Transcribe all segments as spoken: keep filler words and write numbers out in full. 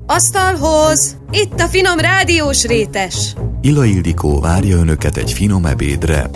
Asztalhoz! Itt a finom rádiós rétes! Illa Ildikó várja önöket egy finom ebédre.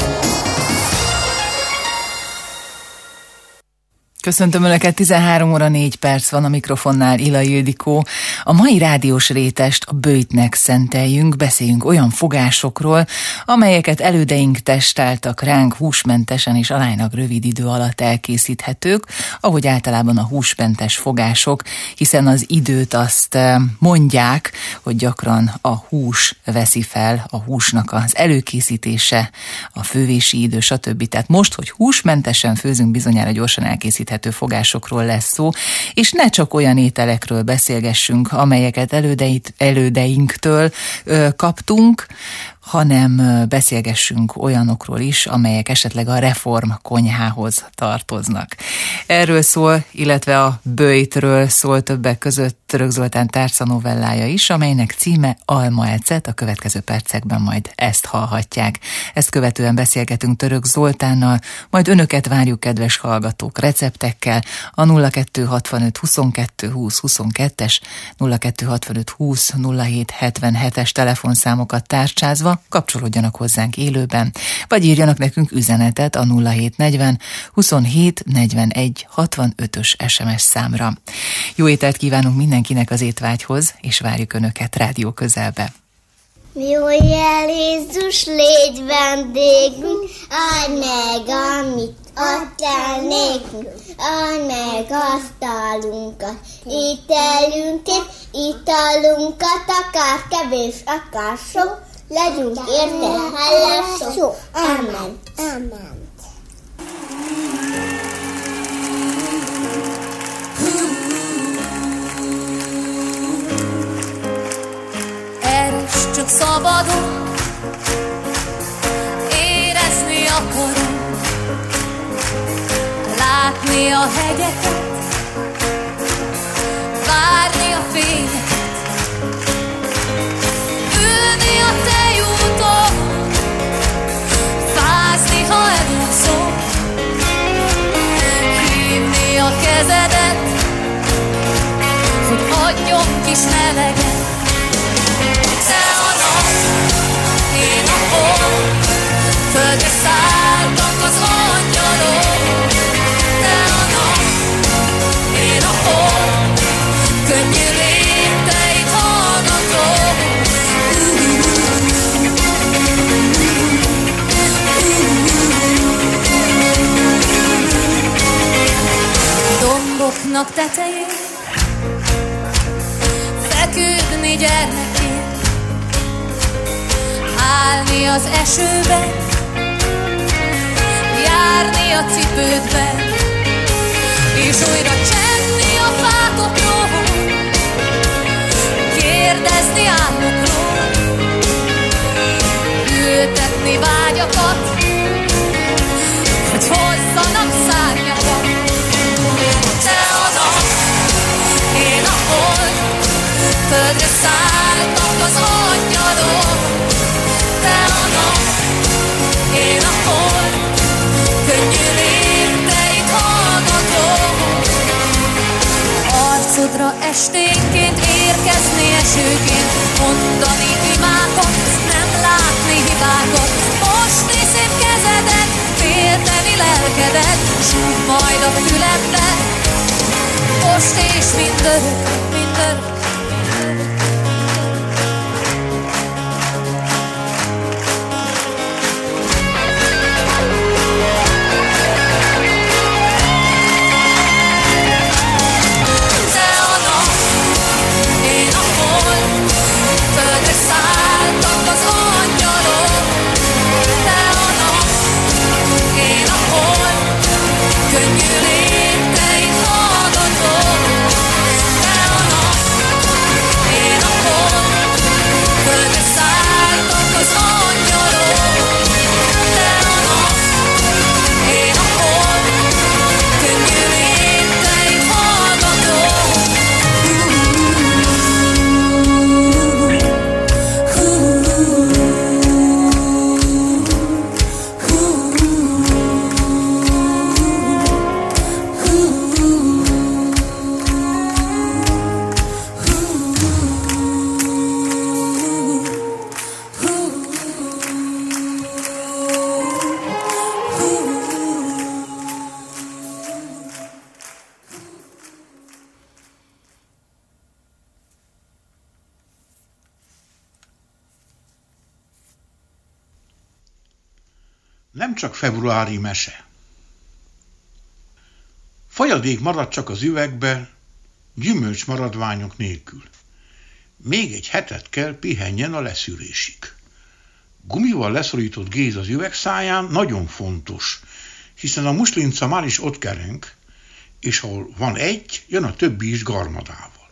Köszöntöm Önöket, tizenhárom óra négy perc van, a mikrofonnál Illa Ildikó. A mai rádiós rétest a böjtnek szenteljünk, beszéljünk olyan fogásokról, amelyeket elődeink testáltak ránk húsmentesen és aránylag rövid idő alatt elkészíthetők, ahogy általában a húsmentes fogások, hiszen az időt azt mondják, hogy gyakran a hús veszi fel, a húsnak az előkészítése, a fővési idő, stb. Tehát most, hogy húsmentesen főzünk, bizonyára gyorsan elkészíthető fogásokról lesz szó, és ne csak olyan ételekről beszélgessünk, amelyeket elődeit, elődeinktől ö, kaptunk, hanem beszélgessünk olyanokról is, amelyek esetleg a reform konyhához tartoznak. Erről szól, illetve a böjtről szól többek között Török Zoltán tárcanovellája is, amelynek címe Almaecet, a következő percekben majd ezt hallhatják. Ezt követően beszélgetünk Török Zoltánnal, majd önöket várjuk, kedves hallgatók, receptekkel a nulla kettő hatvanöt huszonkettő húsz huszonkettes, nulla kettő hatvanöt húsz nulla hét hetvenhetes telefonszámokat tárcsázva, kapcsolódjanak hozzánk élőben, vagy írjanak nekünk üzenetet a nulla hét negyven huszonhét negyvenegy hatvanötös es em es számra. Jó ételt kívánunk mindenkinek az étvágyhoz, és várjuk Önöket rádió közelbe. Jó jel, Jézus, légy vendégünk, add meg, amit adtál nékünk, add meg asztalunkat, ételünket, italunkat, akár kevés, akár sok, legyünk érte hálások. Amen. Amen. Eres csak szabadon, érezni akarom, látni a hegyeket, várni a fényeket, ülni a tejúton, fázni, ha elúszom, hívni a kezedet, hogy adjon kis meleget. Te a nap, én a hold, földre szálltak az angyalok. Te a nap, én a hold, könnyű lépteit hallgatom. Domboknak tetején feküdni gyermekként, állni az esőben, járni a cipődben, és újra csenni a fákokról, kérdezni álmokról, ültetni vágyakat, hogy hozzanak szárnyakat. Te a nap, én a hold, földre szálltak az angyalok. Te a nap, én a hold, könnyű lépteit hallgatom. Arcodra esténként érkezni esőként, mondani imákat, nem látni hibákat. Mosni szép kezedet, félteni lelkedet, súg majd a füledbe, most és mindörök, mindörök. Könnyű lépteit hallgatom, te a nap, Nem csak februári mese. Folyadék marad csak az üvegbe, gyümölcs maradványok nélkül. Még egy hetet kell pihenjen a leszűrésig. Gumival leszorított géz az üvegszáján nagyon fontos, hiszen a muslinca már is ott kereng, és ahol van egy, jön a többi is garmadával.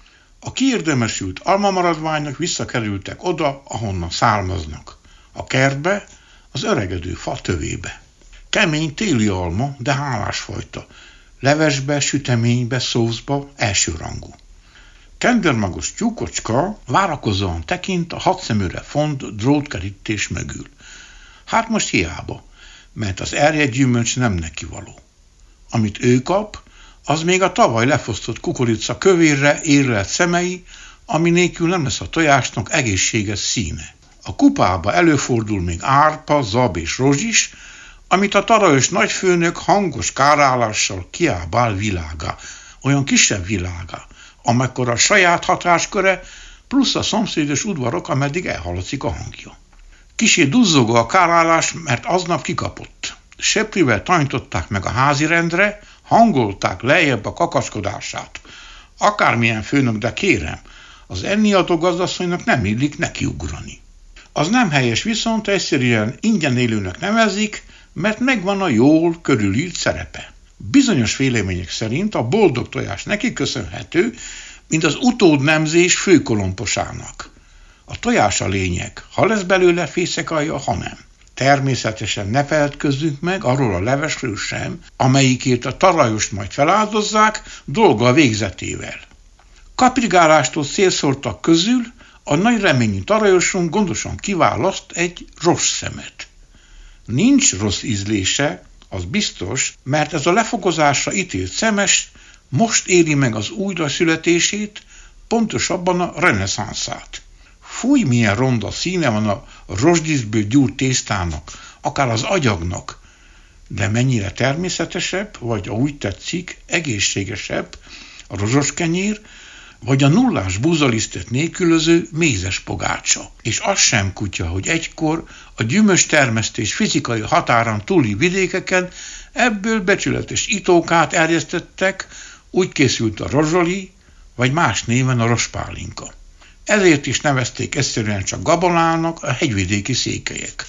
A kiérdemesült almamaradványok visszakerültek oda, ahonnan származnak, a kertbe, az öregedő fa tövébe. Kemény téli alma, de hálásfajta, levesbe, süteménybe, szószba, elsőrangú. Kendermagos tyúkocska várakozóan tekint a hatszeműre font drótkerítés mögül. Hát most hiába, mert az erjedt gyümölcs nem neki való. Amit ő kap, az még a tavaly lefosztott kukorica kövérre érlelt szemei, ami nélkül nem lesz a tojásnak egészséges színe. A kupába előfordul még árpa, zab és rozs is, amit a tarajos nagyfőnök hangos kárállással kiábál világá, olyan kisebb világá, amekkor a saját hatásköre plusz a szomszédos udvarok, ameddig elhaladszik a hangja. Kissé duzzogó a kárálás, mert aznap kikapott. Seprivel tanították meg a házirendre, hangolták lejjebb a kakaskodását. Akármilyen főnök, de kérem, az enniadó gazdasszonynak nem illik nekiugrani. Az nem helyes, viszont egyszerűen ingyen élőnek nevezik, mert megvan a jól körülírt szerepe. Bizonyos vélemények szerint a boldog tojás neki köszönhető, mint az utódnemzés főkolomposának. A tojás a lényeg, ha lesz belőle fészekalja, ha nem. Természetesen ne feledkezzünk meg arról a levesről sem, amelyikért a tarajost majd feláldozzák dolga végzetével. Kaprigálástól szélszórtak közül a nagy reményű tarajosunk gondosan kiválaszt egy rossz szemet. Nincs rossz ízlése, az biztos, mert ez a lefokozásra ítélt szemes most éri meg az újra születését, pontosabban a reneszánszát. Fúj, milyen ronda színe van a rozsdíszből gyúrt tésztának, akár az agyagnak, de mennyire természetesebb, vagy úgy tetszik, egészségesebb a rozsos kenyér, vagy a nullás búzalisztet nélkülöző mézes pogácsa. És az sem kutya, hogy egykor a gyümölcs termesztés fizikai határán túli vidékeken ebből becsületes itókát erjesztettek, úgy készült a rozsoli, vagy más néven a rospálinka. Ezért is nevezték egyszerűen csak gabonának a hegyvidéki székelyek.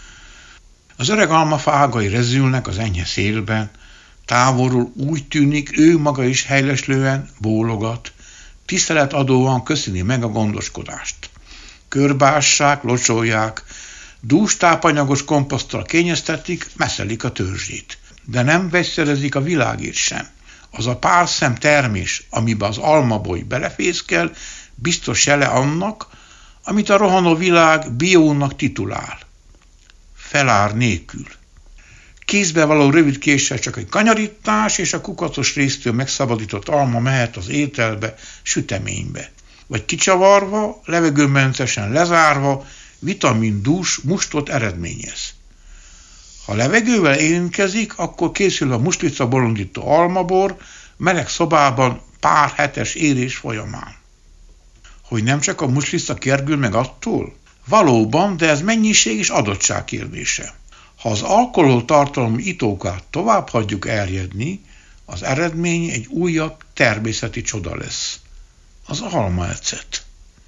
Az öreg almafa ágai rezülnek az enyhe szélben, távolról úgy tűnik, ő maga is helyleslően bólogat, tiszteletadóan köszöni meg a gondoskodást. Körbássák, locsolják, dús tápanyagos komposzttal kényeztetik, messzelik a törzsét. De nem vegyszerezik a világért sem. Az a pár szem termés, amiben az almaboly belefészkel, biztos jele annak, amit a rohanó világ biónak titulál. Felár nélkül. Kézbe való rövid késsel csak egy kanyarítás, és a kukacos résztől megszabadított alma mehet az ételbe, süteménybe. Vagy kicsavarva, levegőmentesen lezárva, vitamindús mustot eredményez. Ha levegővel érintkezik, akkor készül a muslica bolondító almabor meleg szobában pár hetes érés folyamán. Hogy nem csak a muslica kergül meg attól? Valóban, de ez mennyiség és adottság kérdése. Ha az alkoholtartalmú itókát tovább hagyjuk erjedni, az eredmény egy újabb természeti csoda lesz. Az almaecet.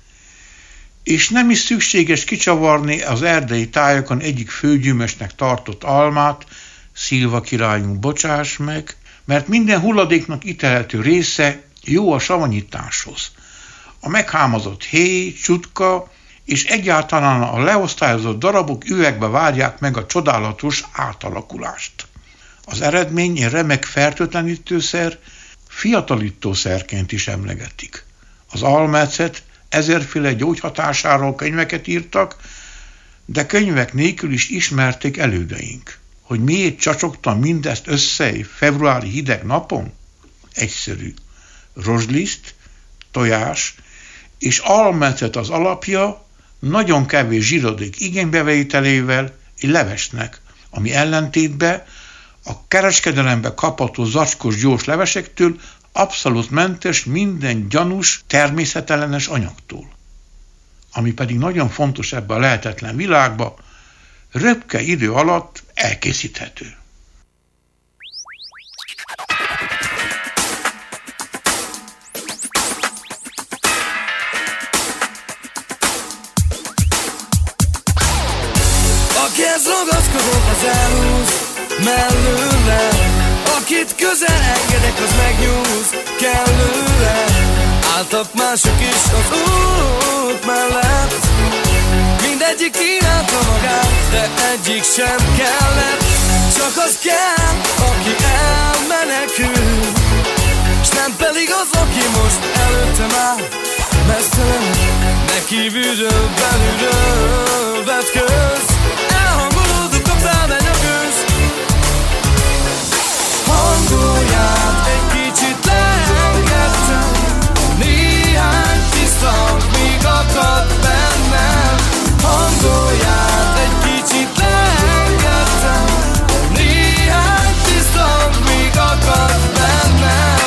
És nem is szükséges kicsavarni az erdei tájakon egyik főgyümesnek tartott almát, Szilva királyunk, bocsáss meg, mert minden hulladéknak ítélhető része jó a savanyításhoz. A meghámozott héj, csutka és egyáltalán a leosztályozott darabok üvegbe várják meg a csodálatos átalakulást. Az eredmény egy remek fertőtlenítőszer, fiatalítószerként is emlegetik. Az almaecet ezerféle gyógyhatásáról könyveket írtak, de könyvek nélkül is ismerték elődeink. Hogy miért csacsogtam mindezt össze egy februári hideg napon? Egyszerű. Rozsliszt, tojás és almaecet az alapja, nagyon kevés zsírodék igénybevételével egy levesnek, ami ellentétben a kereskedelembe kapható zacskós gyors levesektől abszolút mentes minden gyanús, természetellenes anyagtól. Ami pedig nagyon fontos ebben a lehetetlen világban, röpke idő alatt elkészíthető. Akihez ragaszkodok, az elhúz mellőle, akit közel engedek, az megnyúz kellően. Álltak mások is az út mellett, mindegyik kínálta magát, de egyik sem kellett. Csak az kell, aki elmenekül, s nem pedig az, aki most előttem áll. Mesztelen, neki bűnről belülről vetköz, elhangolódunk a felmegy a gőz. Hangolját egy kicsit leengedtem, néhány tiszta hang még akad bennem. Hangolját egy kicsit leengedtem, néhány tiszta hang még akad bennem.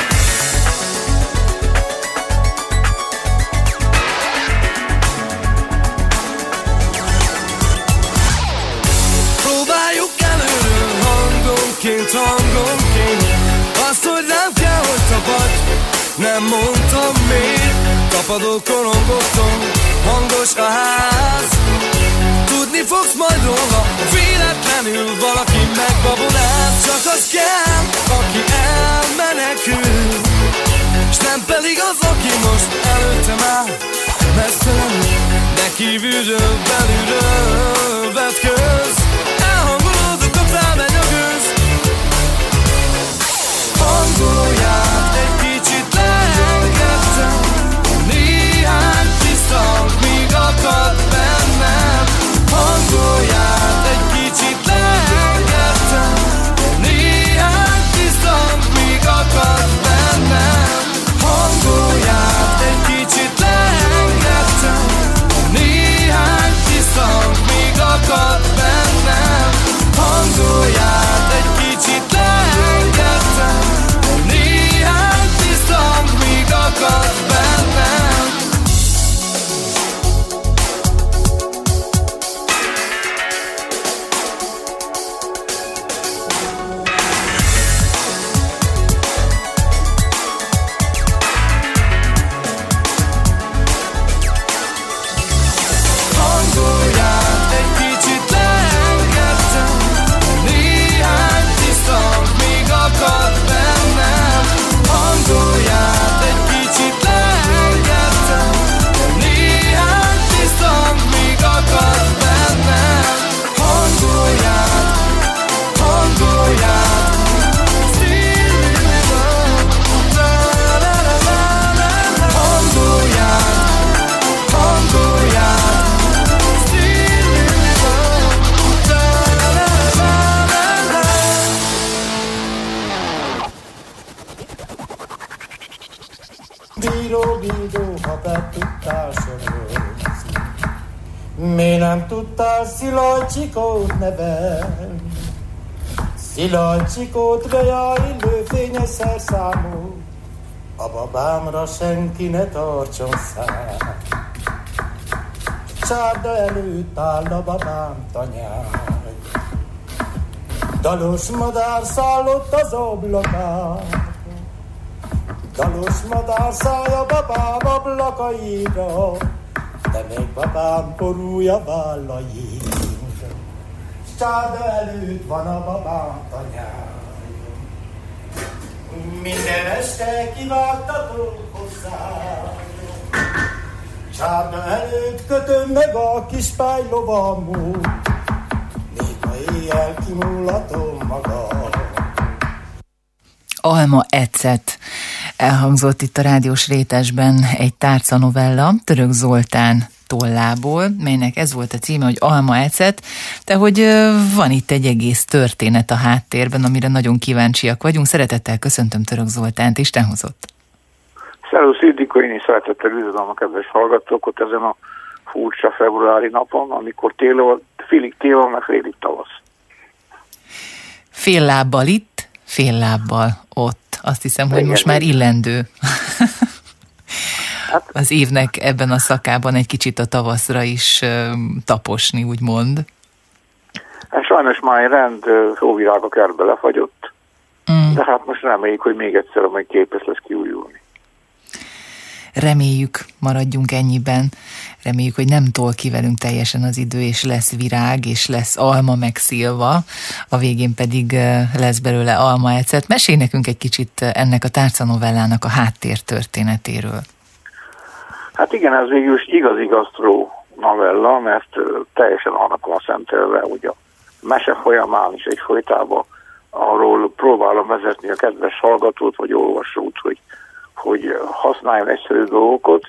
Próbáljuk előről hangonként, hangonként azt, hogy nem kell, hogy tapadj, nem mondtam miért. Tapadó korongoton, hangos a ház, tudni fogsz majd róla, véletlenül valaki megbabonáz. Csak az kell, aki elmenekül, s nem pedig az, aki most előttem áll. Mesztelenül, neki bűnről belülről vetköz, elhangolódunk a felmegy a gőz. Hangolját egy kicsit leengedtem, néhány tiszta hang még akad bennem. Hangolját egy kicsit leengedtem, néhány tiszta hang még akad bennem. Hangolját egy kicsit leengedtem, néhány tiszta hang még akad bennem. Hangolját egy kicsit leengedtem, néhány tiszta hang még akad bennem. Hangolját egy kicsit leengedtem, néhány tiszta hang még akad bennem. Hangolját egy kicsit leengedtem, néhány tiszta hang még akad bennem. Hangolját, hangolját, still hangolját, hangolját, Bíró, bíró, ha be tudtál sorozni, mi nem tudtál Szilágykikót nevelni. Szilágykikót bejár illő szerszámú, a babámra senki ne tartson szám. Csárda előtt áll a babám tanyáj, dalos madár szállott az ablakán. Dalos madár szája babám ablakaira, de még babám borúja vállain. Csárda előtt van a babám tanyája, minden este kivágtatok hozzá. Csárda előtt kötöm meg a kis pálylovamot, még ma éjjel kimulatom magam. Alma Ecet elhangzott itt a Rádiós Rétesben egy tárcanovella Török Zoltán tollából, melynek ez volt a címe, hogy Alma Ecet, de hogy van itt egy egész történet a háttérben, amire nagyon kíváncsiak vagyunk. Szeretettel köszöntöm Török Zoltánt, Isten hozott. Szervusz Ildikó, én is szeretettel üdvözlöm a kedves hallgatókat ezen a furcsa februári napon, amikor tél, félig tél van, meg félig tavasz. Fél lábbal itt, fél lábbal ott. Azt hiszem, hogy igen, most már illendő hát, az évnek ebben a szakában egy kicsit a tavaszra is uh, taposni, úgymond. Hát sajnos már egy rend hóvirág a kertbe lefagyott, mm. de hát most reméljük, hogy még egyszer majd képes lesz kiújulni. Reméljük, maradjunk ennyiben. Reméljük, hogy nem tol ki velünk teljesen az idő, és lesz virág, és lesz alma megszilva, a végén pedig lesz belőle almaecet. Mesélj nekünk egy kicsit ennek a tárcanovellának a háttértörténetéről. Hát igen, ez végül is igazi gasztró novella, mert teljesen annak van szentelve, hogy a mese folyamán is egy folytában arról próbálom vezetni a kedves hallgatót, vagy olvasót, hogy, hogy használjon egyszerű dolgokat,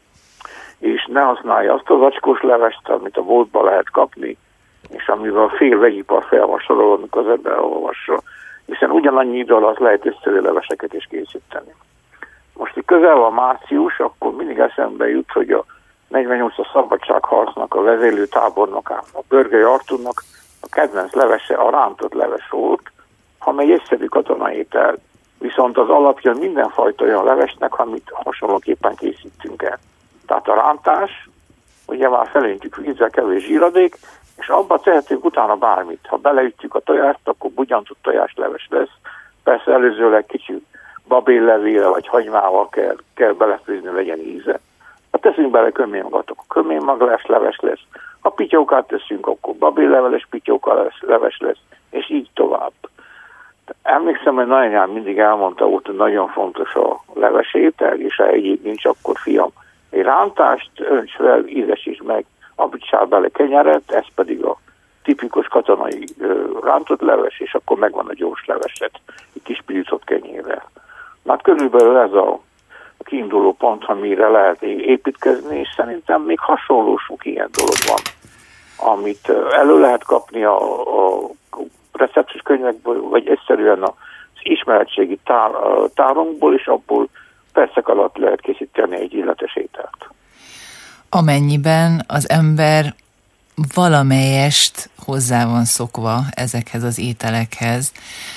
és ne használja azt az acskós levest, amit a boltban lehet kapni, és amivel a fél vegyipar fel van sorolva, amikor az ember olvassa, hiszen ugyanannyi idő alatt lehet egyszerű leveseket is készíteni. Most itt közel van március, akkor mindig eszembe jut, hogy a negyvennyolcas szabadságharcnak a vezérlő tábornokának, a Börgei Artúrnak a kedvenc levese a rántott leves volt, amely egyszerű katonai étel, viszont az alapja mindenfajta olyan levesnek, amit hasonlóképpen készítünk el. Tehát a rántás, ugye már feléntjük vízzel, kevés zsíradék, és abba tehetünk utána bármit. Ha beleütjük a tojást, akkor bugyantott tojásleves lesz. Persze előzőleg kicsi babéllevéle vagy hagymával kell, kell belefőzni, legyen íze. Ha teszünk bele köménymagat, akkor köménymaglás leves lesz. Ha pityókát teszünk, akkor babélleveles pityóka leves lesz, és így tovább. Emlékszem, hogy nagyanyám mindig elmondta, hogy nagyon fontos a levesétel, és ha egyéb nincs, akkor fiam, egy rántást önts fel, ízesíts meg, abítsál bele kenyeret, ez pedig a tipikus katonai ö, rántott leves, és akkor megvan a gyors leveset, egy kis pirított kenyérrel. Na hát körülbelül ez a kiinduló pont, amire lehet építkezni, és szerintem még hasonló sok ilyen dolog van, amit elő lehet kapni a, a receptus könyvekből, vagy egyszerűen az ismeretségi tár, tárunkból, és abból percek alatt lehet készíteni egy illetes ételt. Amennyiben az ember valamelyest hozzá van szokva ezekhez az ételekhez,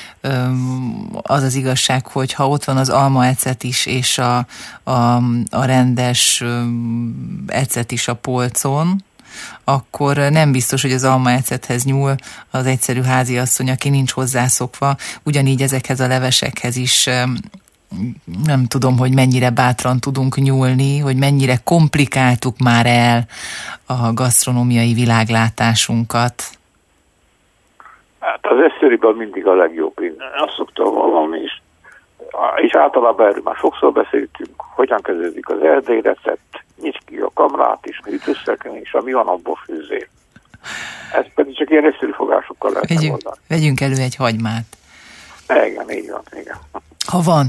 az az igazság, hogy ha ott van az almaecet is, és a, a, a rendes ecet is a polcon, akkor nem biztos, hogy az almaecethez nyúl az egyszerű háziasszony, aki nincs hozzászokva. Ugyanígy ezekhez a levesekhez is nem tudom, hogy mennyire bátran tudunk nyúlni, hogy mennyire komplikáltuk már el a gasztronómiai világlátásunkat. Hát az egyszerűbben mindig a legjobb. Én azt szoktam valami is. És általában erről már sokszor beszéltünk, hogyan kezdődik az erdélyi recept, nyisd ki a kamrát is, ütőszekrény, és ami van, abból főzzél. Ez pedig csak ilyen egyszerű fogásokkal lehet vegyünk, vegyünk elő egy hagymát. Igen, így van, igen. Ha van.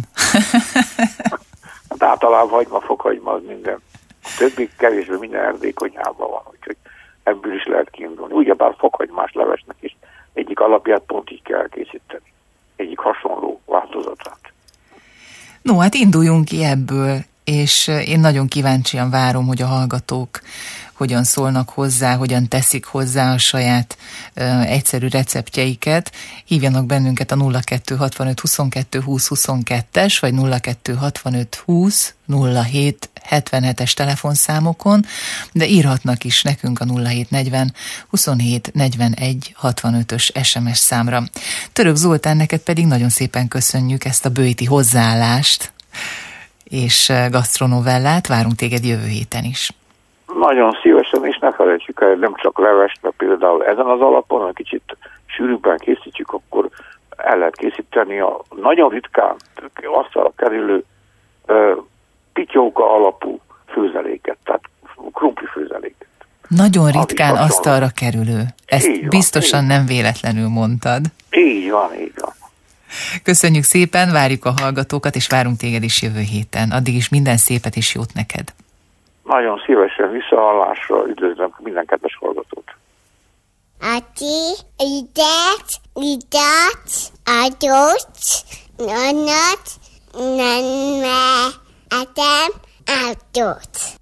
Hát általában hagyma, fokhagyma, az minden. A többi kevésbé minden erdélyi konyhában van, úgyhogy ebből is lehet kiindulni. Ugyebár fokhagymás levesnek is egyik alapját pont így kell készíteni. Egyik hasonló változatát. No, hát induljunk ki ebből, és én nagyon kíváncsian várom, hogy a hallgatók hogyan szólnak hozzá, hogyan teszik hozzá a saját uh, egyszerű receptjeiket. Hívjanak bennünket a nulla kettő hatvanöt huszonkettő húsz huszonkettes vagy nulla kettő hatvanöt húsz nulla hét hetvenhetes telefonszámokon, de írhatnak is nekünk a nulla hét negyven huszonhét negyvenegy hatvanötös es em es számra. Török Zoltán, neked pedig nagyon szépen köszönjük ezt a bőti hozzáállást, és gasztronovellát, várunk téged jövő héten is. Nagyon szívesen, és ne felejtsük el, nem csak levest, mert például ezen az alapon, ha kicsit sűrűbben készítjük, akkor el lehet készíteni a nagyon ritkán asztalra kerülő uh, pityóka alapú főzeléket, tehát krumpli főzeléket. Nagyon ritkán asztalra kerülő. Ezt van, biztosan így. Nem véletlenül mondtad. Így van, így van. Köszönjük szépen, várjuk a hallgatókat, és várunk téged is jövő héten. Addig is minden szépet és jót neked. Nagyon szívesen visszahallásra üdvözlöm minden kedves hallgatót. Ati, idet, idet, adott, nonat, nanme, atem, adott.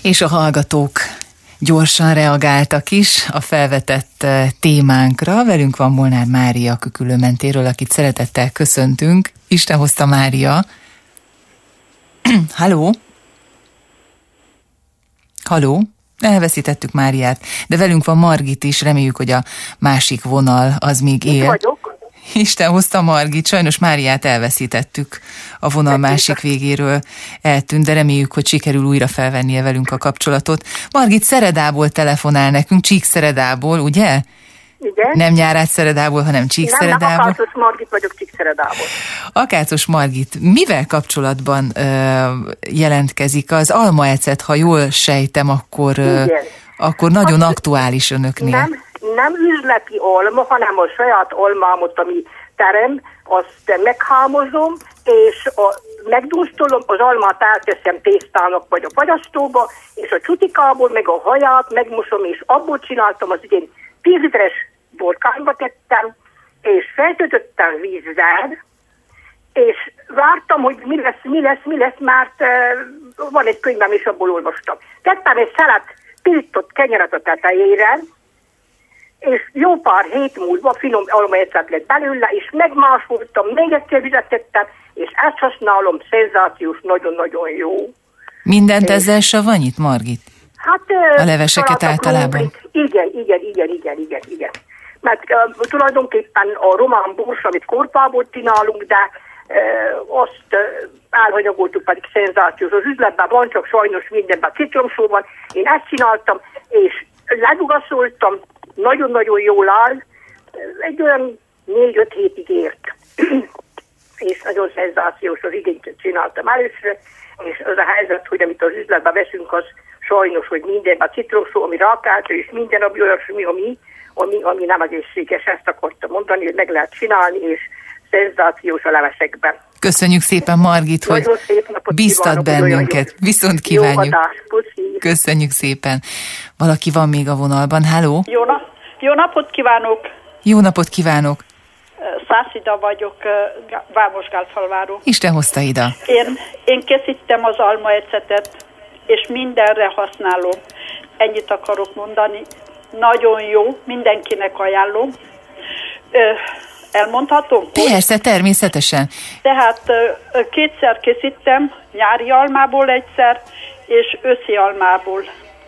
És a hallgatók gyorsan reagáltak is a felvetett témánkra. Velünk van Molnár Mária Küküllőmentéről, akit szeretettel köszöntünk. Isten hozta, Mária. Halló? Halló? Elveszítettük Máriát, de velünk van Margit is, reméljük, hogy a másik vonal az még él. Itt vagyok. Isten hozta, Margit, sajnos Máriát elveszítettük, a vonal másik végéről eltűnt, de reméljük, hogy sikerül újra felvennie velünk a kapcsolatot. Margit Szeredából telefonál nekünk, Csíkszeredából, ugye? Igen. Nem Nyárád-Szeredából, hanem Csíkszeredából. Nem, nem, Akácos Margit vagyok, Csíkszeredából. Akácos Margit, mivel kapcsolatban ö, jelentkezik az almaecet, ha jól sejtem, akkor, ö, akkor nagyon hát, aktuális önöknél. Nem, nem üzleti alma, hanem a saját almámot, ami terem, azt meghámozom, és a, megdústolom, az almát elteszem tésztának vagy a fagyasztóba, és a csutikából, meg a haját megmosom, és abból csináltam az idén tíz literes borkányba tettem, és feltöltöttem vízzel, és vártam, hogy mi lesz, mi lesz, mi lesz, mert uh, van egy könyvem, és abból olvastam. Tettem egy szelet pirított kenyeret a tetejére, és jó pár hét múlva finom almaecet lett belőle, és megmásoltam, még egyszer vizet tettem, és ezt használom, szenzációs, nagyon-nagyon jó. Mindent és ezzel savanyít, Margit? Hát, a leveseket általában? Krumplit. Igen, igen, igen, igen, igen, igen. Mert uh, tulajdonképpen a román bors, amit korpából csinálunk, de uh, azt uh, elhanyagoltuk, pedig szenzációs. Az üzletben van, csak sajnos mindenben citromsó van. Én ezt csináltam, és ledugaszoltam, nagyon-nagyon jól áll, egy olyan négy-öt hétig ért. És nagyon szenzációs, az igényt csináltam először, és az a helyzet, hogy amit az üzletben veszünk, az sajnos, hogy mindenben citromsó, ami rákáltó, és minden, ami olyasmi, ami, ami, ami nem egészséges, ezt akartam mondani, hogy meg lehet csinálni, és szenzációs a levesekben. Köszönjük szépen, Margit, hogy biztat bennünket. Viszont kívánjuk. Köszönjük szépen. Valaki van még a vonalban. Halló? Jó, nap, jó napot kívánok! Jó napot kívánok! Szászida vagyok, Vámosgálfalváról. Isten hozta ide. Én, én készítem az almaecetet, és mindenre használom. Ennyit akarok mondani. Nagyon jó, mindenkinek ajánlom. Ö, elmondhatom? Persze, természetesen. Tehát ö, kétszer készítem, nyári almából egyszer, és őszi almából.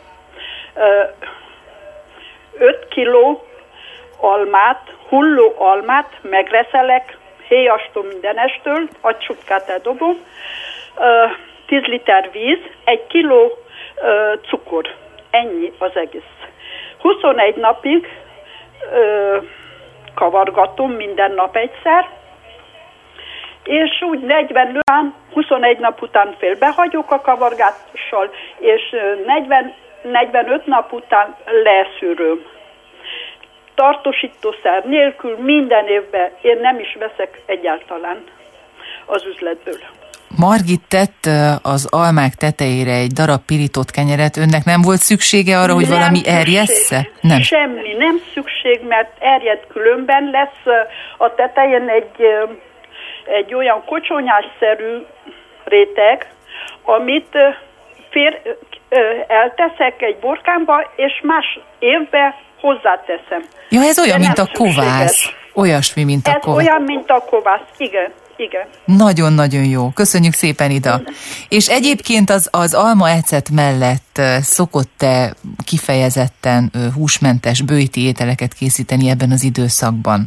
öt kiló almát, hulló almát megreszelek, héjastól mindenestől, agysutkát eldobom, tíz liter víz, egy kiló ö, cukor. Ennyi az egész. huszonegy napig ö, kavargatom minden nap egyszer, és úgy negyven után, huszonegy nap után félbehagyok a kavargással, és negyven, negyvenöt nap után leszűröm. Tartósítószer nélkül minden évben én nem is veszek egyáltalán az üzletből. Margit tett az almák tetejére egy darab pirított kenyeret, önnek nem volt szüksége arra, hogy nem valami erjessze? Nem. Semmi, nem szükség, mert erjed különben lesz a tetején egy, egy olyan kocsonyásszerű réteg, amit fér, elteszek egy borkámba, és más évben hozzáteszem. Ja, ez olyan, mint a kovász. Olyasmi, mint a kovász. Ez olyan, mint a kovász, igen. Igen. Nagyon-nagyon jó. Köszönjük szépen, Ida. Igen. És egyébként az, az almaecet mellett szokott-e kifejezetten húsmentes bőjti ételeket készíteni ebben az időszakban?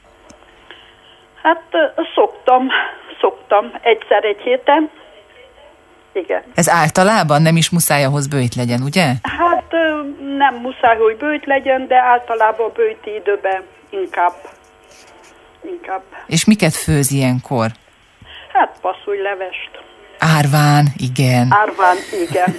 Hát szoktam, szoktam egyszer egy héten. Igen. Ez általában nem is muszáj ahhoz bőjt legyen, ugye? Hát nem muszáj, hogy bőjt legyen, de általában bőjti időben inkább. Inkább. És miket főz ilyenkor? Hát passzújlevest. Árván, igen. Árván, igen.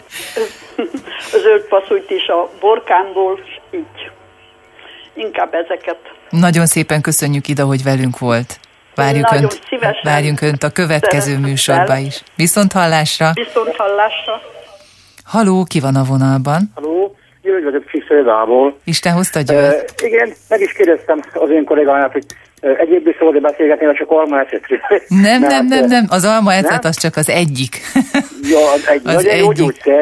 Zöld passzújt is a borkánból, így. Inkább ezeket. Nagyon szépen köszönjük, Ida, hogy velünk volt. Várjuk, önt, várjunk Önt a következő műsorba is. Viszont hallásra. Viszont hallásra. Haló, ki van a vonalban? Haló, György vagyok Csíkszeredából. Isten hozta, György. Uh, igen, meg is kérdeztem az én kollégáját, hogy uh, egyéb is szabad beszélgetni, vagy csak almaecetről. Nem, nem, nem, nem, az almaecet az csak az egyik. Ja, az egy az nagyon egyik. jó gyógyszer.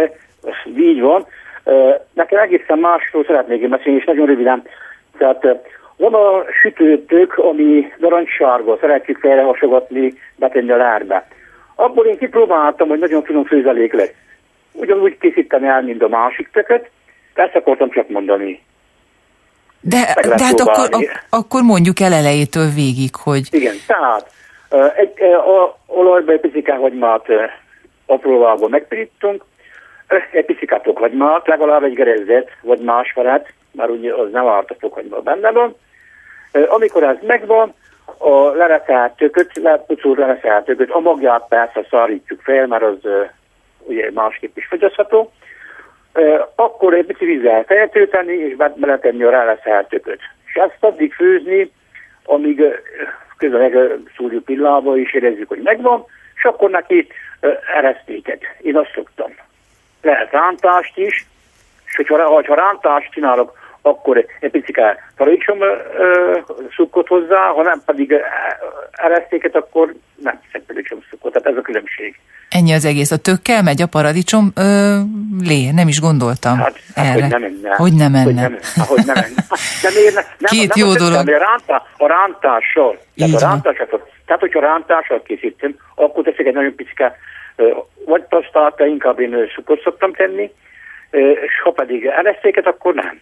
Ez így van. Nekem egészen másról szeretnék én beszélni, és nagyon röviden. Tehát van a sütőtök, ami narancssárga, szeretjük felhasogatni, betenni a lárbe. Abból én kipróbáltam, hogy nagyon finom főzelék lesz. Ugyanúgy készítem el, mint a másik tököt, ezt akartam csak mondani. De, de hát akkor, ak- akkor mondjuk el elejétől végig, hogy... Igen, tehát egy, a olajba egy picike hagymát apróvából megpirítunk, egy picikát fokhagymát, legalább egy gerezzet, vagy másfelet, már ugye az nem árt a fokhagyma benne van. Amikor ez megvan, a lereszelt tököt, lepucolt lereszelt tököt, a magját persze szárítjuk fel, mert az ugye másképp is fogyasztható. Akkor egy pici vízzel feltölteni, és beletenni a lereszelt tököt. És ezt addig főzni, amíg közben szúrjuk pillába, és érezzük, hogy megvan, és akkor neki eresztéket. Én azt szoktam. Lehet rántást is, és hogyha, ha rántást csinálok, akkor egy picike paradicsom szukkot hozzá, ha nem pedig eresztéket, akkor nem hiszek paradicsom szukkot. Tehát ez a különbség. Ennyi az egész. A tökkel megy a paradicsom ö, lé, nem is gondoltam hát, erre. Hát, hogy nem menne. Hogy nem menne. Hogy nem, hogy nem menne. Nem érne, nem, Két nem jó a dolog. A, rántá, a rántással. Tehát, a rántással, tehát, hogyha rántással készítem, akkor teszek egy nagyon picike vagy pasztát, de inkább én szukot szoktam tenni, és ha pedig eresztéket, akkor nem.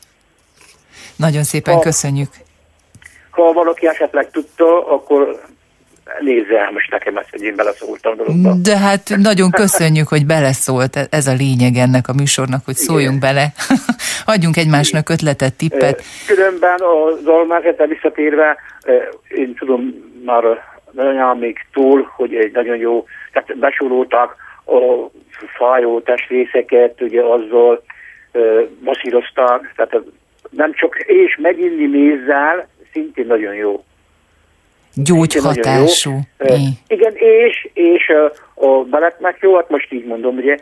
Nagyon szépen ha, köszönjük. Ha valaki esetleg tudta, akkor nézze el most nekem ezt, hogy én beleszóltam a dologba. De hát nagyon köszönjük, hogy beleszólt. Ez a lényeg ennek a műsornak, hogy szóljunk igen. bele. Adjunk egymásnak ötletet, tippet. Különben az almázetre visszatérve, én tudom már nagyon még túl, hogy egy nagyon jó, tehát besoroltak a fájó testrészeket, ugye azzal masszírozták, tehát nem csak és meginni mézzel, szintén nagyon jó. Gyógyhatású. Jó. Igen, és, és a beletnek jó, hát most így mondom, ugye,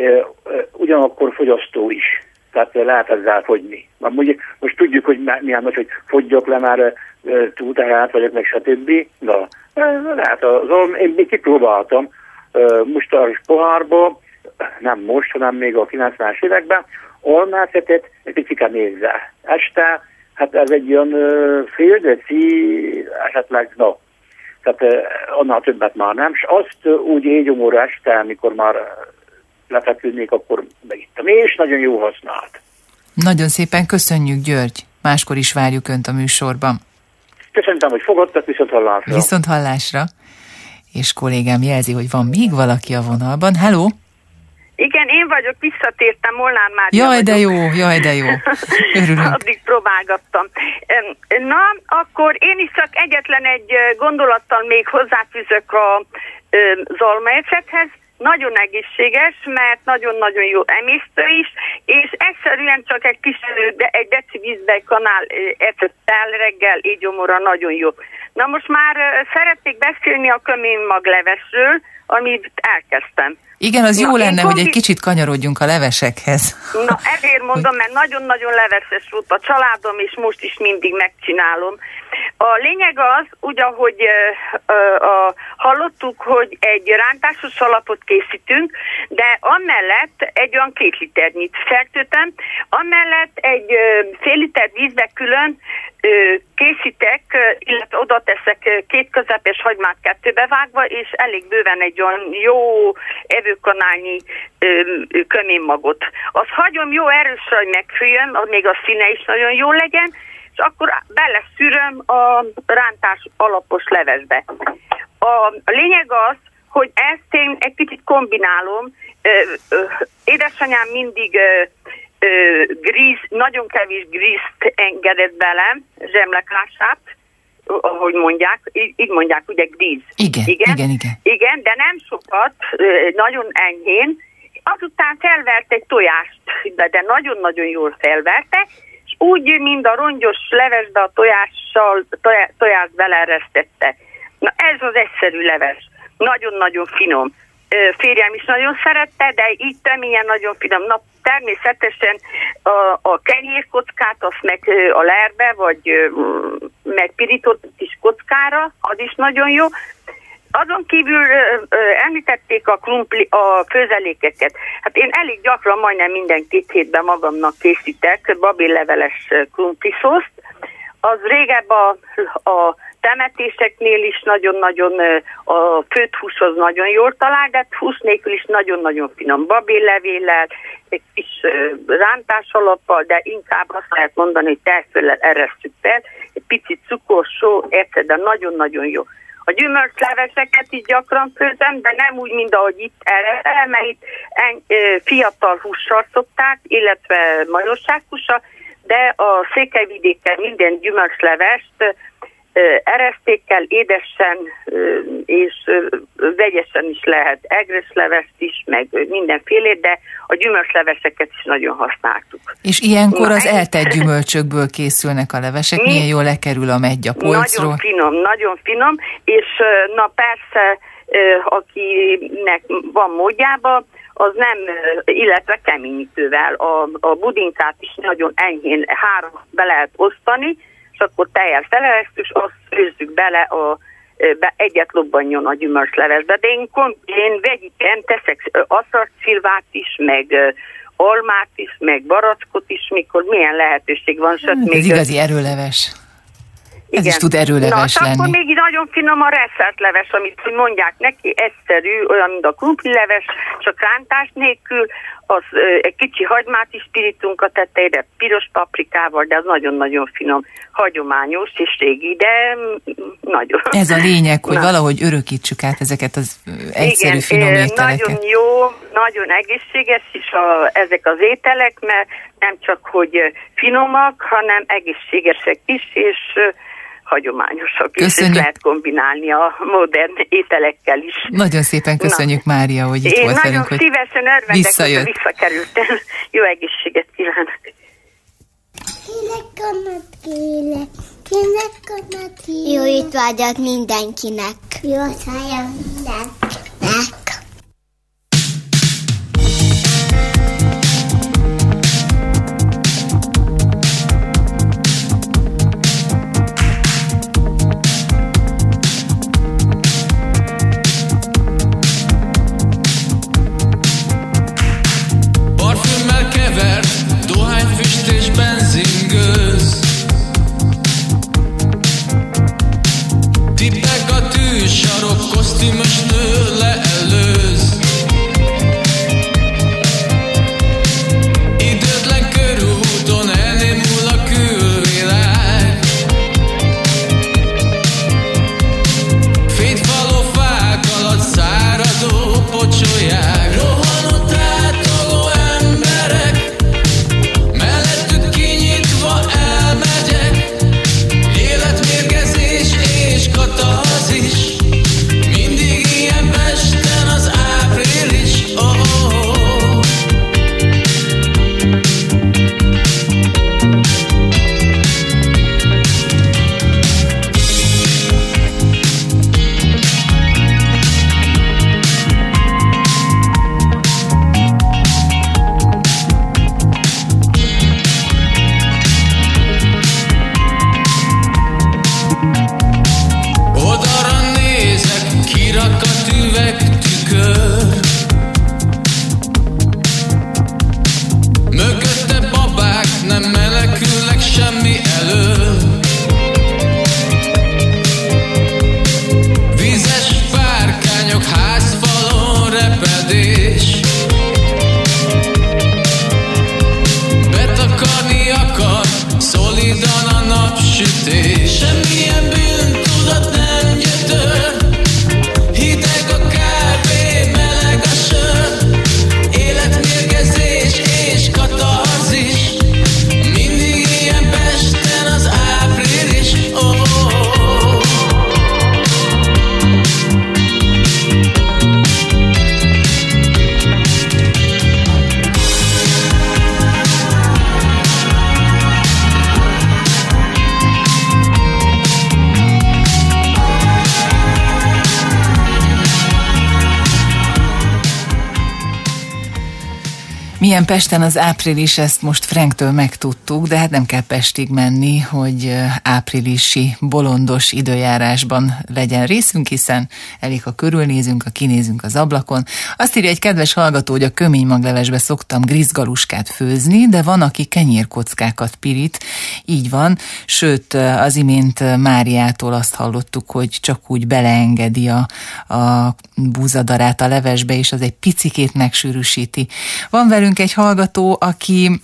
ugyanakkor fogyasztó is. Tehát lehet ezzel fogyni. Ugye, most tudjuk, hogy milyen nagy, hogy fogyjak le, már túlterhelt vagyok, meg stb. Na, lehet az, én még kipróbáltam mustáros pohárba, nem most, hanem még a kilencvenes években, almászetet egy picike mézzel. Este, hát ez egy olyan fél deci, esetleg, no, tehát annál többet már nem, és azt úgy éjgyomorra este, amikor már lefeküdnék, akkor beittem, és nagyon jó használt. Nagyon szépen köszönjük, György. Máskor is várjuk Önt a műsorban. Köszönöm, hogy fogadtak, viszont hallásra. Viszont hallásra. És kollégám jelzi, hogy van még valaki a vonalban. Hello! Igen, én vagyok, visszatértem, Molnár már. Jaj, de jó, jaj, de jó. Örülünk. Addig próbálgattam. Na, akkor én is csak egyetlen egy gondolattal még hozzáfűzök a zalmaecethez. Nagyon egészséges, mert nagyon-nagyon jó emésztő is, és egyszerűen csak egy kis, de egy deci vízbe egy kanál ecettel reggel, így gyomorra nagyon jó. Na most már szeretnék beszélni a köménmaglevesről, amit elkezdtem. Igen, az Na, jó lenne, kombi... hogy egy kicsit kanyarodjunk a levesekhez. Na, ezért mondom, mert nagyon-nagyon leveses volt a családom, és most is mindig megcsinálom. A lényeg az, ugye, ahogy uh, uh, hallottuk, hogy egy rántásos alapot készítünk, de amellett egy olyan két liternyit feltöltem, amellett egy uh, fél liter vízbe külön uh, készítek, uh, illetve oda teszek két közepes hagymát kettőbe vágva, és elég bőven egy olyan jó evőkanálnyi uh, köménmagot. Azt hagyom jó erősre, hogy megfűjön, még a színe is nagyon jó legyen, és akkor beleszűröm a rántás alapos levesbe. A lényeg az, hogy ezt én egy kicsit kombinálom. Édesanyám mindig gríz, nagyon kevés grízt engedett belem, zsemleklását, ahogy mondják, így, így mondják, ugye gríz. Igen, igen, igen, igen. Igen, de nem sokat, nagyon enyhén. Azután felvert egy tojást, de, de nagyon-nagyon jól felverte, úgy, mint a rongyos levesbe a tojással, tojá, tojást beleresztette. Na ez az egyszerű leves. Nagyon-nagyon finom. Férjem is nagyon szerette, de így teményen nagyon finom. Na természetesen a, a kenyérkockát, azt meg a lerbe, vagy megpirított kis kockára, az is nagyon jó. azon kívül említették a krumpli, a főzelékeket. Hát én elég gyakran, majdnem minden két hétben magamnak készítek babérleveles krumpliszószt. Az régebb a, a temetéseknél is nagyon-nagyon, a főtt húshoz nagyon jól talál, de hús nélkül is nagyon-nagyon finom babérlevéllel, egy kis rántás alappal, de inkább azt lehet mondani, hogy tejföllel eresztjük fel, egy picit cukor, só, egyszer, de nagyon-nagyon jó. A gyümölcsleveseket is gyakran főzem, de nem úgy, mint ahogy itt erre, mert itt fiatal hússal szokták, illetve majossághússal, de a Székelyvidéken minden gyümölcslevest eresztékkel, édesen és vegyesen is lehet, egreslevest is, meg mindenfélét, de a gyümölcsleveseket is nagyon használtuk. És ilyenkor na, az eltett gyümölcsökből készülnek a levesek, milyen jól lekerül a meggy a polcról. Nagyon finom, nagyon finom, és na persze, akinek van módjába, az nem, illetve keményítővel. A, a budinkát is nagyon enyhén három be lehet osztani, és akkor teljel feleresztjük, és azt főzzük bele, a, be, egyet lobbanjon a gyümölcslevesbe. De én, én vegyiken teszek aszartszilvát is, meg almát is, meg barackot is, mikor milyen lehetőség van. Sőt, hmm, még ez igazi erőleves. Ez igen. is tud erőleves Na, lenni. akkor még nagyon finom a reszelt leves, amit mondják neki, egyszerű, olyan, mint a krumpli leves, csak rántás nélkül, az ö, egy kicsi hagymát is pirítunk a tetejére, piros paprikával, de az nagyon-nagyon finom, hagyományos és régi, de nagyon. Ez a lényeg, hogy Na. valahogy örökítsük át ezeket az egyszerű, igen, finom ételeket. Nagyon jó, nagyon egészséges is a, ezek az ételek, mert nem csak, hogy finomak, hanem egészségesek is, és hagyományosak is, és lehet kombinálni a modern ételekkel is. Nagyon szépen köszönjük, Na. Mária, hogy itt Én volt velünk, hogy szívesen örvendek, hogy visszakerültem. Jó egészséget kívánok! Jó étvágyat mindenkinek! Jó étvágyat mindenkinek! Tippek a tűz, sarok, kosztümös nő leelő. Milyen Pesten az április, ezt most Franktől megtudtuk, de hát nem kell Pestig menni, hogy áprilisi bolondos időjárásban legyen részünk, hiszen elég, ha körülnézünk, ha kinézünk az ablakon. Azt írja egy kedves hallgató, hogy a köménymaglevesbe szoktam grizgaluskát főzni, de van, aki kenyérkockákat pirít, így van, sőt, az imént Máriától azt hallottuk, hogy csak úgy beleengedi a, a búzadarát a levesbe, és az egy picikét megsűrűsíti. Van velünk egy hallgató, aki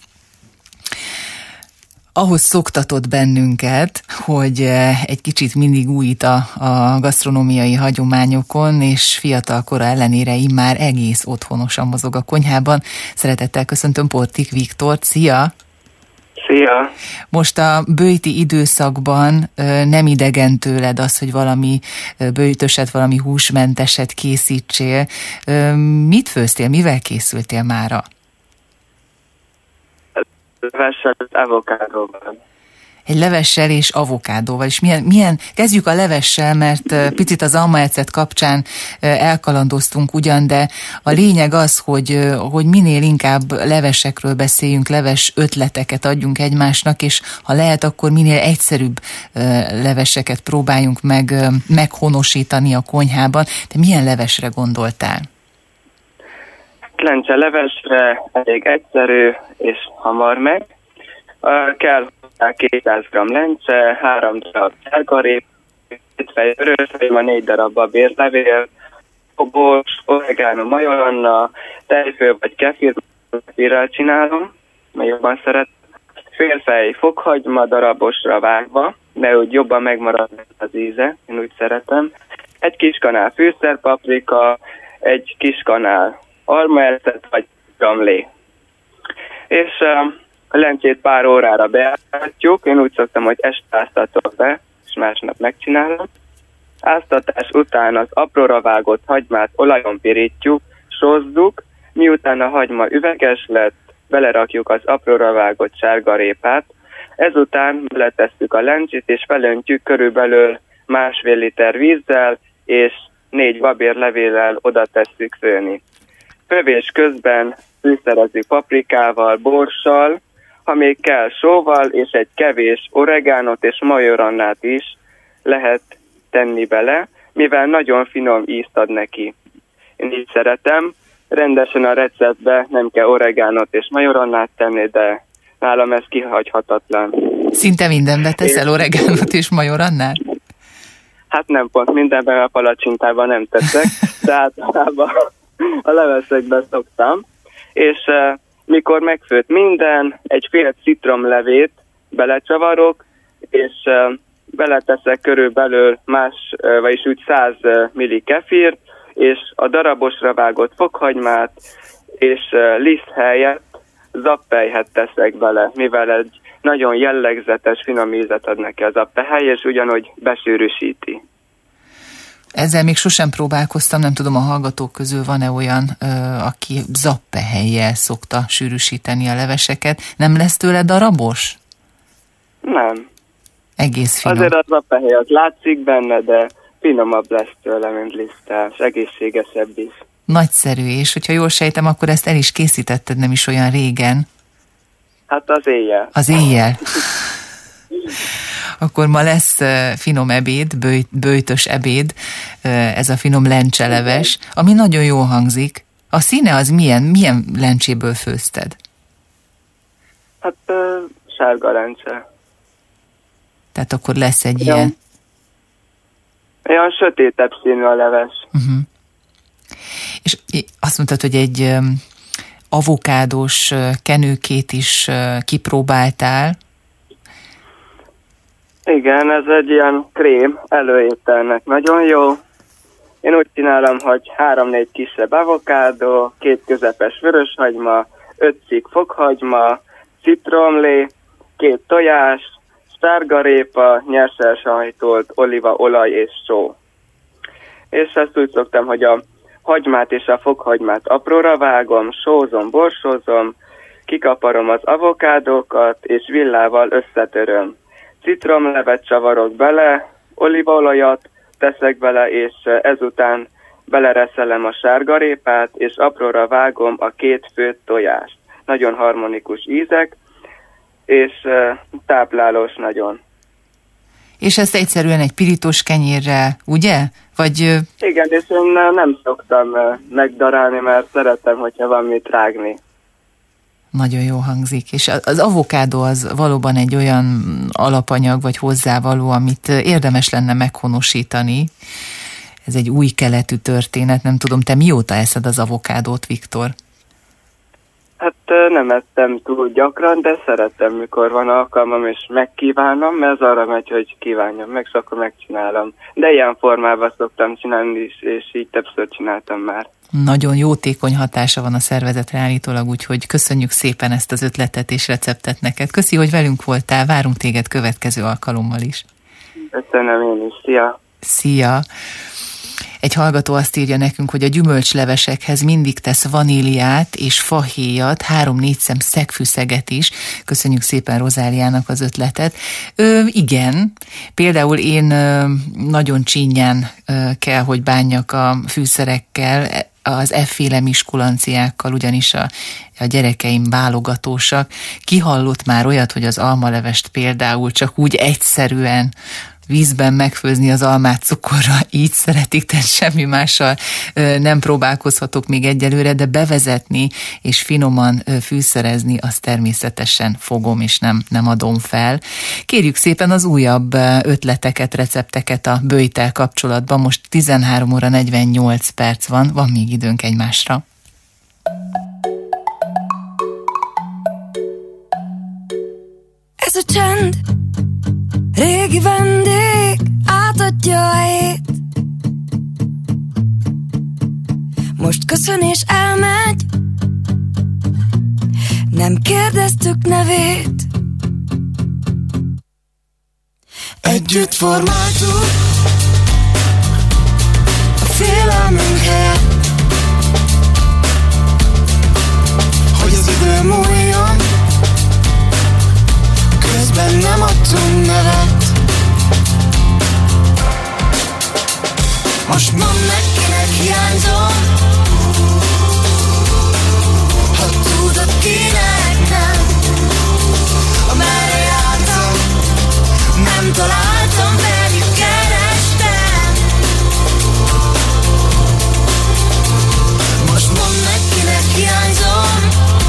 ahhoz szoktatott bennünket, hogy egy kicsit mindig újít a, a gasztronómiai hagyományokon, és fiatal kora ellenére immár egész otthonosan mozog a konyhában. Szeretettel köszöntöm Portik Viktort. Szia! Szia! Most a böjti időszakban nem idegen tőled az, hogy valami böjtöset, valami húsmenteset készítsél. Mit főztél, mivel készültél mára? Levessel, avokádóval. Egy levessel és avokádóval. És milyen, milyen, kezdjük a levessel, mert picit az almaecet kapcsán elkalandoztunk ugyan, de a lényeg az, hogy, hogy minél inkább levesekről beszéljünk, leves ötleteket adjunk egymásnak, és ha lehet, akkor minél egyszerűbb leveseket próbáljunk meg meghonosítani a konyhában. De milyen levesre gondoltál? Lencse levesre elég egyszerű és hamar meg. Uh, kell kétszáz gramm lencse, három darab sárgarép, két fej vöröshagyma, négy darab babérlevél, bors, oregano, majolonna, tejföl vagy kefir, kefirrel csinálom, mert jobban szeret. Félfej fokhagyma darabosra vágva, de úgy jobban megmarad az íze, én úgy szeretem. Egy kis kanál fűszerpaprika, egy kis kanál almaecet vagy gamlé. És uh, a lencsét pár órára beáztatjuk, én úgy szoktam, hogy este áztatok be, és másnap megcsinálom. Áztatás után az apróra vágott hagymát olajon pirítjuk, sózzuk, miután a hagyma üveges lett, belerakjuk az apróra vágott sárgarépát, ezután beletesszük a lencsét, és felöntjük körülbelül másfél liter vízzel, és négy babérlevéllel oda tesszük főni. Fővés közben fűszerezzük paprikával, borssal, ha még kell sóval, és egy kevés oregánot és majorannát is lehet tenni bele, mivel nagyon finom ízt ad neki. Én így szeretem, rendesen a receptbe nem kell oregánot és majorannát tenni, de nálam ez kihagyhatatlan. Szinte mindenbe teszel oregánot és majorannát? Hát nem pont mindenben, a palacsintában nem teszek, de általában a levesekben szoktam, és uh, mikor megfőtt minden, egy fél citromlevét belecsavarok, és uh, beleteszek körülbelül más, uh, vagyis úgy száz milli kefírt, és a darabosra vágott fokhagymát, és uh, liszt helyett zappelyhet teszek bele, mivel egy nagyon jellegzetes, finom ízet ad neki az zappely, és ugyanúgy besűrűsíti. Ezzel még sosem próbálkoztam, nem tudom, a hallgatók közül van-e olyan, ö, aki zappehelyjel szokta sűrűsíteni a leveseket. Nem lesz tőle darabos? Nem. Egész finom. Azért a zappehely az látszik benne, de finomabb lesz tőle, mint lisztás, egészségesebb is. Nagyszerű, és hogyha jól sejtem, akkor ezt el is készítetted nem is olyan régen. Hát az éjjel. Az éjjel. Akkor ma lesz finom ebéd, böj, böjtös ebéd, ez a finom lencseleves, ami nagyon jól hangzik. A színe az milyen? Milyen lencséből főzted? Hát uh, sárga lencse. Tehát akkor lesz egy olyan, ilyen... Olyan sötétebb színű a leves. Uh-huh. És azt mondtad, hogy egy um, avokádós kenőkét is uh, kipróbáltál. Igen, ez egy ilyen krém előételnek nagyon jó. Én úgy csinálom, hogy három-négy kisebb avokádó, két közepes vöröshagyma, öt cikk fokhagyma, citromlé, két tojás, sárgarépa, nyersen sajtolt olívaolaj és só. És ezt úgy szoktam, hogy a hagymát és a fokhagymát apróra vágom, sózom, borsózom, kikaparom az avokádókat, és villával összetöröm. Citromlevet csavarok bele, olívaolajat teszek bele, és ezután belereszelem a sárgarépát, és apróra vágom a két főtt tojást. nagyon harmonikus ízek, és táplálós nagyon. És ezt egyszerűen egy pirítós kenyérrel, ugye? Vagy... Igen, és én nem szoktam megdarálni, mert szeretem, hogyha van mit rágni. Nagyon jó hangzik. És az avokádó az valóban egy olyan alapanyag, vagy hozzávaló, amit érdemes lenne meghonosítani. Ez egy új keletű történet. Nem tudom, te mióta eszed az avokádót, Viktor? Hát nem ettem túl gyakran, de szeretem, mikor van alkalmam, és megkívánom, mert ez arra megy, hogy kívánjam meg, és akkor megcsinálom. De ilyen formában szoktam csinálni is, és így többször csináltam már. Nagyon jótékony hatása van a szervezetre állítólag, úgyhogy köszönjük szépen ezt az ötletet és receptet neked. Köszi, hogy velünk voltál, várunk téged következő alkalommal is. Köszönöm én is, szia! Szia! Egy hallgató azt írja nekünk, hogy a gyümölcslevesekhez mindig tesz vaníliát és fahéjat, három-négy szem szegfűszeget is. Köszönjük szépen Rozáliának az ötletet. Ö, igen, például én ö, nagyon csínyán ö, kell, hogy bánjak a fűszerekkel, az efféle miskulanciákkal, ugyanis a, a gyerekeim válogatósak. Kihallott már olyat, hogy az almalevest például csak úgy egyszerűen vízben megfőzni az almát cukorra, így szeretik, tehát semmi mással nem próbálkozhatok még egyelőre, de bevezetni és finoman fűszerezni, azt természetesen fogom, és nem, nem adom fel. Kérjük szépen az újabb ötleteket, recepteket a böjttel kapcsolatban. Most tizenhárom óra negyvennyolc perc van, van még időnk egymásra. Ez a csend, régi vendég, átadja a hét. Most köszön és elmegy, nem kérdeztük nevét. Együtt formáltuk a félelmünk helyett, hogy az idő múljon, közben nem adtunk nevet. Most mondd meg, kinek hiányzom, ha tudod, kinek nem. Amerre jártam, nem találtam, pedig kerestem. Most mondd meg, kinek hiányzom,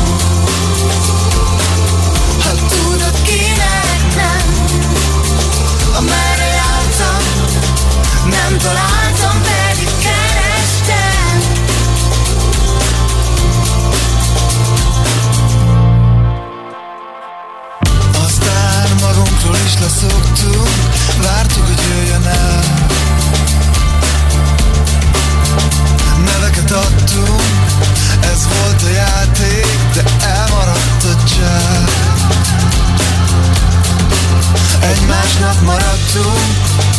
ha tudod, kinek nem. Amerre jártam, nem találtam, pedig kerestem. Aztán magunkról is leszoktunk, vártuk, hogy jöjjön el. Neveket adtunk, ez volt a játék, de elmaradt a csár. Egymásnak maradtunk,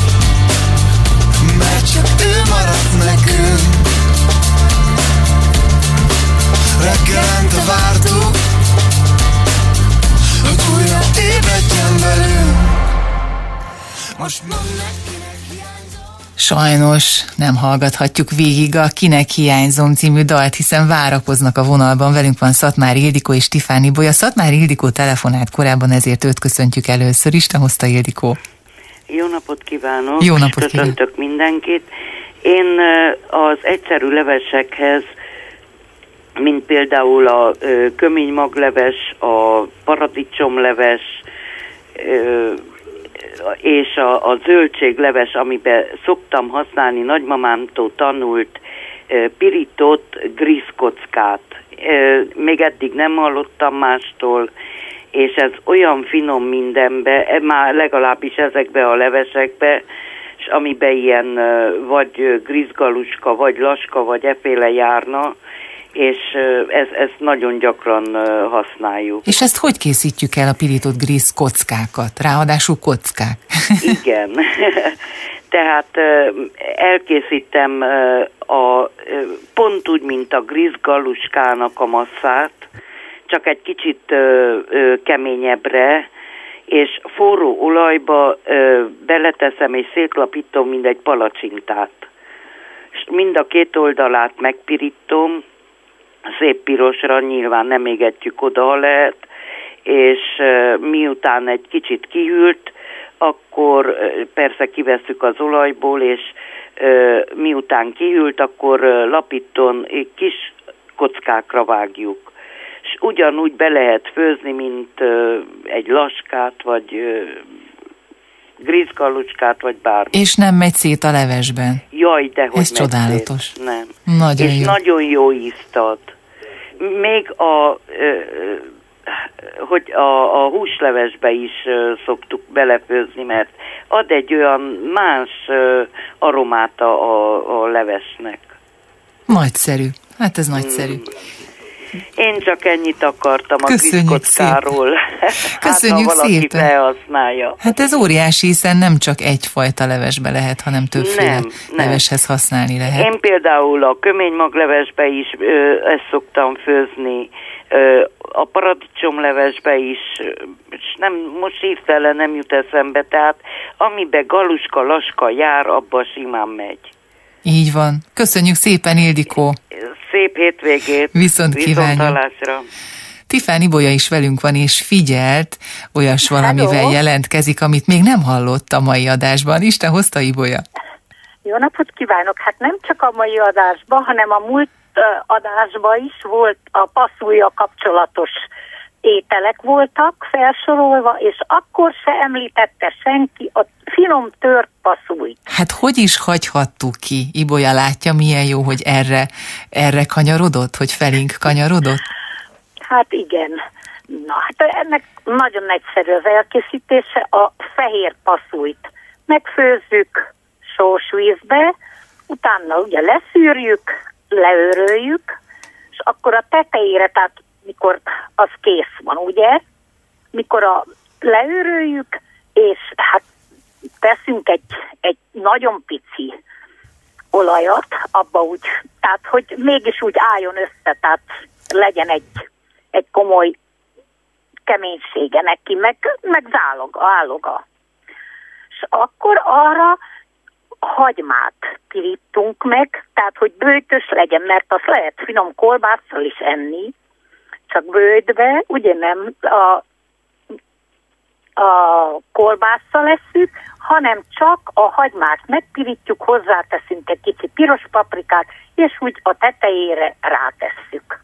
mert csak ő maradt nekünk. Reggelente vártuk, hogy újra ébredjen velünk. Most mondd meg, kinek hiányzom. Sajnos nem hallgathatjuk végig a Kinek hiányzom című dalt, hiszen várakoznak a vonalban. Velünk van Szatmári Ildikó és Tifáni Bolya. Szatmári Ildikó telefonált korábban, ezért őt köszöntjük először is. Te hozta, Ildikó. Jó napot kívánok! Jó napot köszöntök kívánok. mindenkit. Én az egyszerű levesekhez, mint például a köménymagleves, a paradicsomleves és a, a zöldségleves, amiben szoktam használni nagymamámtól tanult pirított grízkockát. Még eddig nem hallottam mástól, és ez olyan finom mindenbe, már legalábbis ezekbe a levesekbe, és amiben ilyen vagy grízgaluska, vagy laska, vagy eféle járna, és ez, ezt nagyon gyakran használjuk. És ezt hogy készítjük el, a pirított gríz kockákat? Ráadásul kockák. Igen. Tehát elkészítem a, pont úgy, mint a grízgaluskának a masszát, csak egy kicsit ö, ö, keményebbre, és forró olajba ö, beleteszem és szétlapítom, mint egy palacsintát. És mind a két oldalát megpirítom, szép pirosra, nyilván nem égetjük oda, ha lehet, és miután egy kicsit kihűlt, akkor persze kivesszük az olajból, és miután kihűlt, akkor lapíton kis kockákra vágjuk. És ugyanúgy be lehet főzni, mint egy laskát, vagy grízgalucskát, vagy bármi. És nem megy szét a levesben. Jaj, dehogy ez csodálatos. Szét. Nem. Nagyon és jó. nagyon jó ízt ad. Még a, hogy a, a húslevesbe is szoktuk belefőzni, mert ad egy olyan más aromát a, a, a levesnek. Nagyszerű. Hát ez nagyszerű. Hmm. Én csak ennyit akartam a kockáról. Köszönjük hát, ha valaki szépen. felhasználja. Hát ez óriási, hiszen nem csak egyfajta levesbe lehet, hanem többféle nem, nem. leveshez használni lehet. Én például a köménymaglevesbe is ö, ezt szoktam főzni, ö, a paradicsomlevesbe is, és nem, most hirtelen nem jut eszembe, tehát amiben galuska, laska jár, abba simán megy. Így van. Köszönjük szépen, Ildikó. Szép hétvégét. Viszont kívánjuk. Tifán Ibolya is velünk van, és figyelt, olyas valamivel Hello. jelentkezik, amit még nem hallott a mai adásban. Isten hozta, Ibolya. Jó napot kívánok! Hát nem csak a mai adásban, hanem a múlt uh, adásban is volt a passzúja kapcsolatos ételek voltak felsorolva, és akkor se említette senki a finom tört passzújt. Hát hogy is hagyhattuk ki? Ibolya látja, milyen jó, hogy erre, erre kanyarodott, hogy felénk kanyarodott? Hát igen. Na, hát ennek nagyon egyszerű az elkészítése, a fehér passzújt megfőzzük sós vízbe, utána ugye leszűrjük, leöröljük, és akkor a tetejére, tehát mikor az kész van, ugye? Mikor a leőröljük, és hát teszünk egy, egy nagyon pici olajat, abba úgy, tehát hogy mégis úgy álljon össze, tehát legyen egy, egy komoly keménysége neki, meg, meg zálog, álloga. És akkor arra hagymát pirítunk meg, tehát hogy bőtös legyen, mert azt lehet finom kolbásszal is enni, csak bőtbe, ugye nem a, a kolbásszal leszük, hanem csak a hagymát megpirítjuk, hozzáteszünk egy kicsi piros paprikát, és úgy a tetejére rátesszük.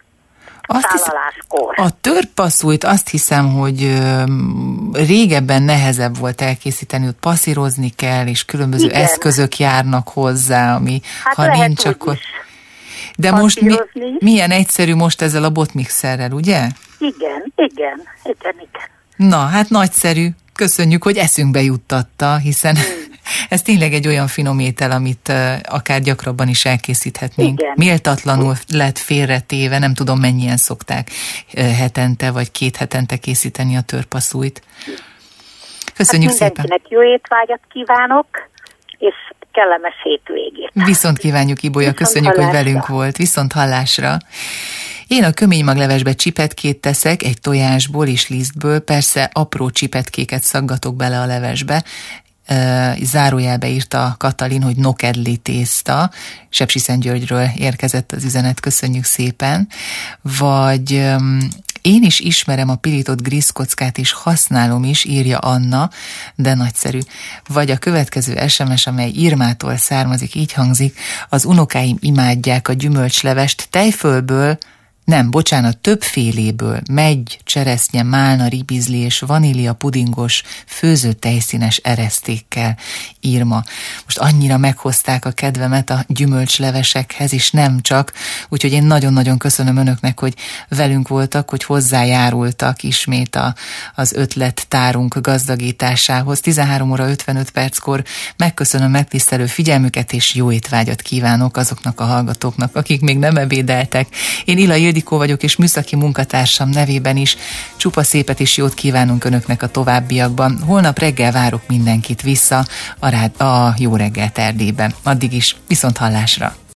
Tálaláskor. A törpasszújt azt hiszem, hogy ö, régebben nehezebb volt elkészíteni, ott passzírozni kell, és különböző igen. eszközök járnak hozzá, ami hát ha nincs, akkor... De most mi, milyen egyszerű most ezzel a botmixerrel, ugye? Igen, igen, igen, igen. Na, hát nagyszerű. Köszönjük, hogy eszünkbe juttatta, hiszen hmm. ez tényleg egy olyan finom étel, amit uh, akár gyakrabban is elkészíthetnénk. Igen. Méltatlanul lett félretéve, nem tudom mennyien szokták uh, hetente vagy két hetente készíteni a törpasszújt. Köszönjük hát szépen. Mindenkinek jó étvágyat kívánok, és kellemes hétvégét. Viszont kívánjuk, Ibolya, Viszont köszönjük, hallásra. Hogy velünk volt. Viszont hallásra. Én a köménymaglevesbe csipetkét teszek, egy tojásból és lisztből, persze apró csipetkéket szaggatok bele a levesbe. Zárójelbe írta Katalin, hogy nokedli tészta, Sepsiszentgyörgyről érkezett az üzenet, köszönjük szépen. Vagy én is ismerem a pirított grízkockát, és használom is, írja Anna, de nagyszerű. Vagy a következő es em es, amely Irmától származik, így hangzik: az unokáim imádják a gyümölcslevest tejfölből, nem, bocsánat, többféléből, megy, cseresznye, málna, ribizli és vanília pudingos, főző tejszínes eresztékkel, Irma. Most annyira meghozták a kedvemet a gyümölcslevesekhez, és nem csak, úgyhogy én nagyon-nagyon köszönöm önöknek, hogy velünk voltak, hogy hozzájárultak ismét a, az ötlettárunk gazdagításához. tizenhárom óra ötvenöt perckor megköszönöm megtisztelő figyelmüket, és jó étvágyat kívánok azoknak a hallgatóknak, akik még nem ebédeltek. Én Ila Ildikó vagyok, és műszaki munkatársam nevében is csupa szépet és jót kívánunk önöknek a továbbiakban. Holnap reggel várok mindenkit vissza a, rád, a Jó reggelt Erdélyben. Addig is viszont hallásra!